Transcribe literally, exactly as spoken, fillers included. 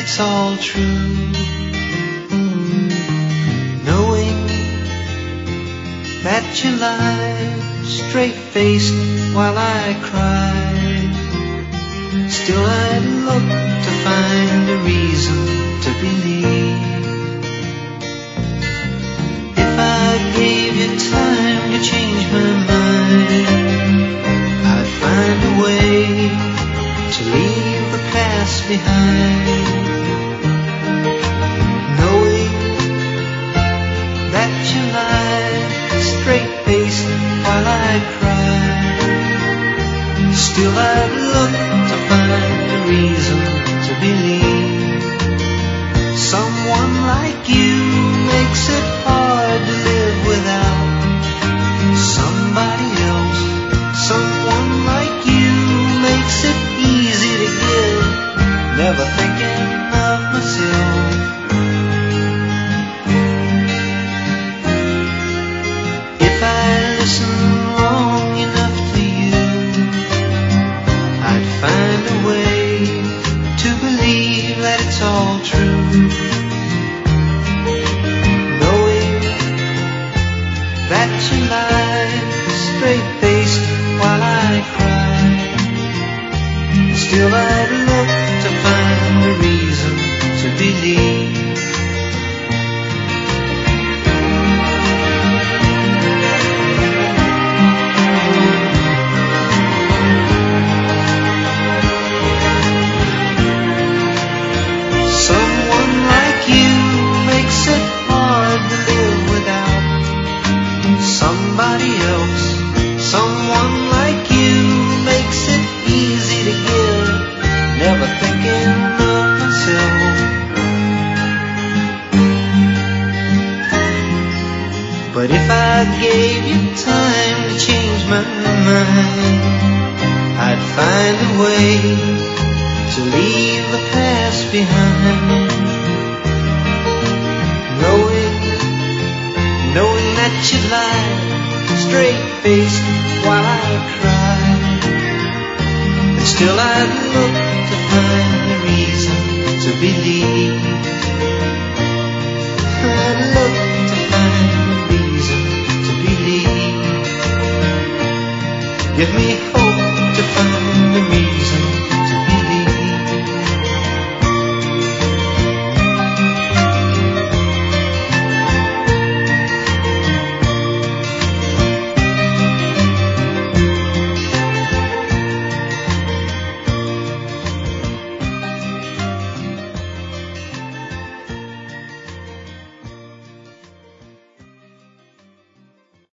it's all true. Knowing that you lie straight-faced while I cry, still I'd look to find a reason to believe. If I gave you time to change my mind, I'd find a way to leave the past behind. Knowing that you lie straight-faced while I cry, still I'd look to find a reason to believe. Someone like you makes it hard to live without somebody else. Someone like you makes it easy to give, never thinking of myself. If I listened long enough to you, I'd find a way to believe that it's all true. Knowing that you lie straight-faced while I cry, still I'd look to find a reason to believe. Someone like you makes it hard to live without somebody else. Someone like you makes it easy to give, never thinking of myself. But if I gave you time to change my mind, I'd find a way to leave the past behind. Knowing, knowing that you lie straight-faced while I cry, and still I'd look to find a reason to believe. I'd look to find a reason to believe. Give me hope to find a reason